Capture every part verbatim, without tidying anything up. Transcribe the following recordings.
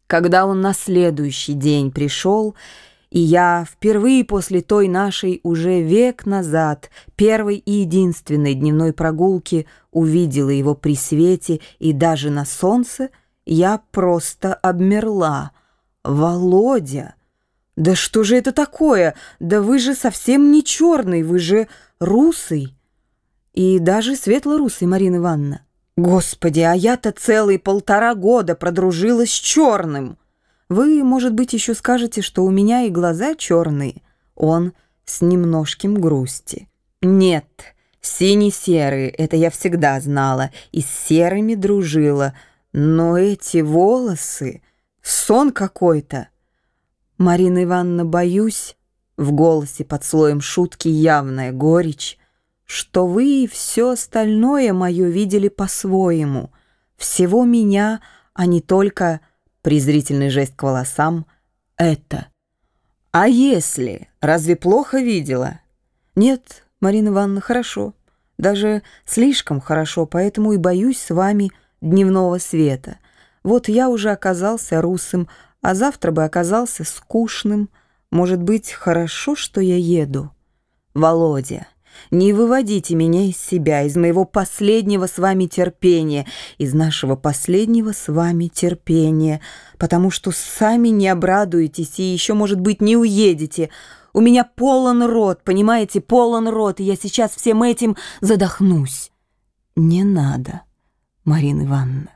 Когда он на следующий день пришел, и я впервые после той нашей уже век назад первой и единственной дневной прогулки увидела его при свете и даже на солнце, я просто обмерла. «Володя! Да что же это такое? Да вы же совсем не черный, вы же русый!» И даже светло-русый, Марина Ивановна. Господи, а я-то целые полтора года продружилась с черным. Вы, может быть, еще скажете, что у меня и глаза черные. Он с немножким грусти. Нет, сине-серые, это я всегда знала, и с серыми дружила. Но эти волосы, сон какой-то. Марина Ивановна, боюсь, в голосе под слоем шутки явная горечь, что вы все остальное мое видели по-своему, всего меня, а не только, презрительный жест к волосам, это. А если, разве плохо видела? Нет, Марина Ивановна, хорошо, даже слишком хорошо, поэтому и боюсь с вами дневного света. Вот я уже оказался русым, а завтра бы оказался скучным. Может быть, хорошо, что я еду? Володя, не выводите меня из себя, из моего последнего с вами терпения, из нашего последнего с вами терпения, потому что сами не обрадуетесь и еще, может быть, не уедете. У меня полон рот, понимаете, полон рот, и я сейчас всем этим задохнусь. Не надо, Марина Ивановна.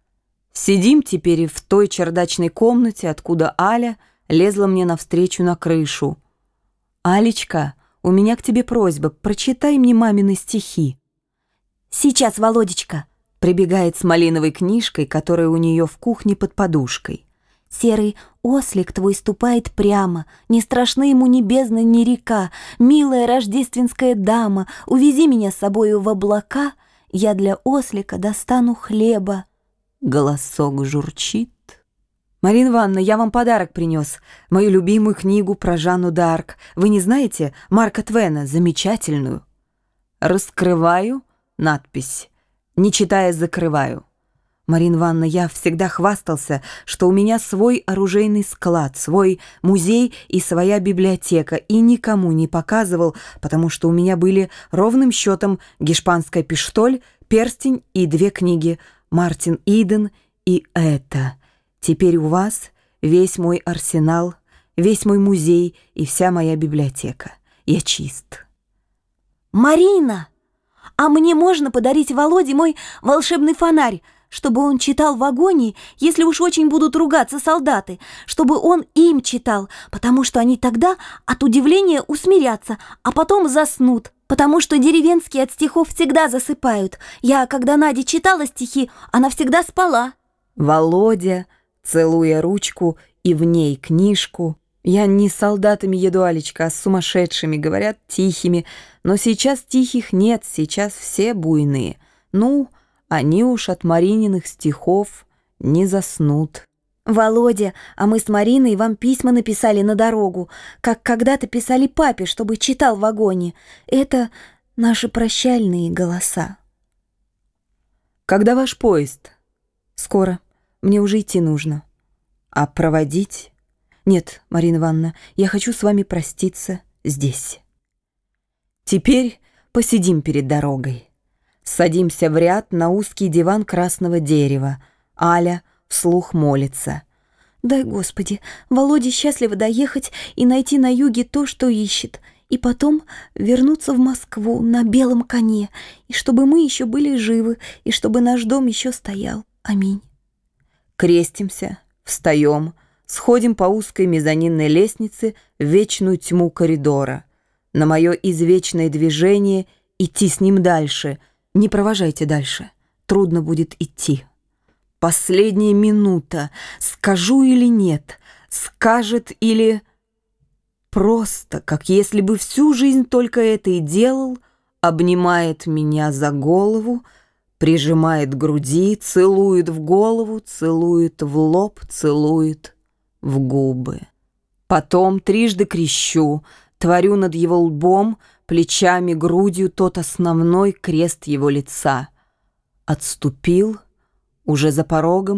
Сидим теперь в той чердачной комнате, откуда Аля лезла мне навстречу на крышу. «Алечка, у меня к тебе просьба, прочитай мне мамины стихи». «Сейчас, Володечка», — прибегает с малиновой книжкой, которая у нее в кухне под подушкой. «Серый ослик твой ступает прямо, не страшны ему ни бездна, ни река. Милая рождественская дама, увези меня с собою в облака, я для ослика достану хлеба». Голосок журчит. «Марина Ивановна, я вам подарок принес. Мою любимую книгу про Жанну д'Арк. Вы не знаете? Марка Твена, замечательную». Раскрываю надпись. Не читая, закрываю. Марина Ивановна, я всегда хвастался, что у меня свой оружейный склад, свой музей и своя библиотека, и никому не показывал, потому что у меня были ровным счетом «Гешпанская пиштоль», «Перстень» и две книги «Мартин Иден» и это. Теперь у вас весь мой арсенал, весь мой музей и вся моя библиотека. Я чист. «Марина, а мне можно подарить Володе мой волшебный фонарь, чтобы он читал в вагоне, если уж очень будут ругаться солдаты, чтобы он им читал, потому что они тогда от удивления усмирятся, а потом заснут, потому что деревенские от стихов всегда засыпают. Я, когда Наде читала стихи, она всегда спала». Володя, целуя ручку и в ней книжку. Я не с солдатами еду, Алечка, а с сумасшедшими, говорят, тихими. Но сейчас тихих нет, сейчас все буйные. Ну, они уж от Марининых стихов не заснут. «Володя, а мы с Мариной вам письма написали на дорогу, как когда-то писали папе, чтобы читал в вагоне. Это наши прощальные голоса». «Когда ваш поезд?» «Скоро. Мне уже идти нужно». «А проводить?» «Нет, Марина Ивановна, я хочу с вами проститься здесь». Теперь посидим перед дорогой. Садимся в ряд на узкий диван красного дерева. Аля вслух молится. «Дай, Господи, Володе счастливо доехать и найти на юге то, что ищет, и потом вернуться в Москву на белом коне, и чтобы мы еще были живы, и чтобы наш дом еще стоял. Аминь». Крестимся, встаем, сходим по узкой мезонинной лестнице в вечную тьму коридора. На мое извечное движение идти с ним дальше. Не провожайте дальше, трудно будет идти. Последняя минута, скажу или нет, скажет или... Просто, как если бы всю жизнь только это и делал, обнимает меня за голову, прижимает к груди, целует в голову, целует в лоб, целует в губы. Потом трижды крещу, творю над его лбом, плечами, грудью тот основной крест его лица. Отступил, уже за порогом,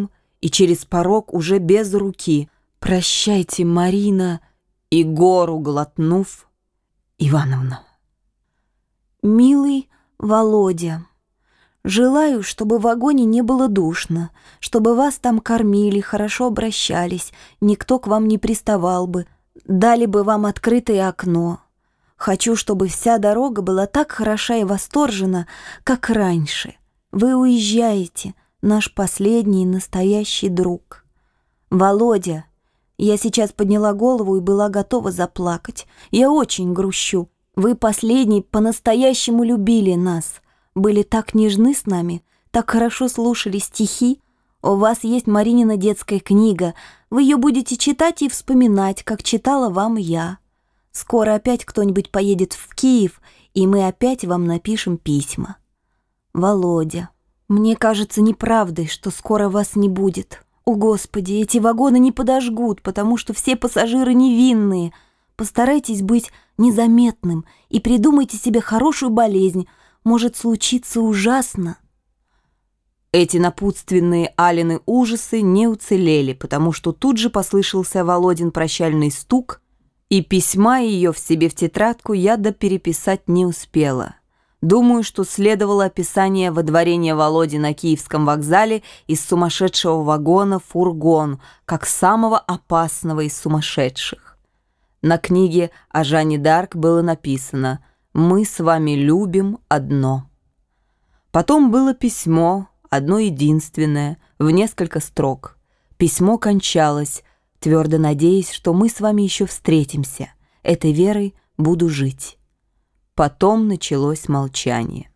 и через порог уже без руки. Прощайте, Марина, и гору глотнув, Ивановна. Милый Володя, желаю, чтобы в вагоне не было душно, чтобы вас там кормили, хорошо обращались, никто к вам не приставал бы, дали бы вам открытое окно. Хочу, чтобы вся дорога была так хороша и восторжена, как раньше. Вы уезжаете, наш последний настоящий друг. Володя, я сейчас подняла голову и была готова заплакать. Я очень грущу. Вы последний по-настоящему любили нас. Были так нежны с нами, так хорошо слушали стихи. У вас есть Маринина детская книга. Вы ее будете читать и вспоминать, как читала вам я. Скоро опять кто-нибудь поедет в Киев, и мы опять вам напишем письма. Володя, мне кажется неправдой, что скоро вас не будет. О, Господи, эти вагоны не подожгут, потому что все пассажиры невинные. Постарайтесь быть незаметным и придумайте себе хорошую болезнь. Может случиться ужасно. Эти напутственные Алины ужасы не уцелели, потому что тут же послышался Володин прощальный стук, и письма ее в себе в тетрадку я допереписать не успела. Думаю, что следовало описание водворения Володи на Киевском вокзале из сумасшедшего вагона в фургон, как самого опасного из сумасшедших. На книге о Жанне д'Арк было написано «Мы с вами любим одно». Потом было письмо, одно единственное, в несколько строк. Письмо кончалось, твердо надеясь, что мы с вами еще встретимся. Этой верой буду жить. Потом началось молчание.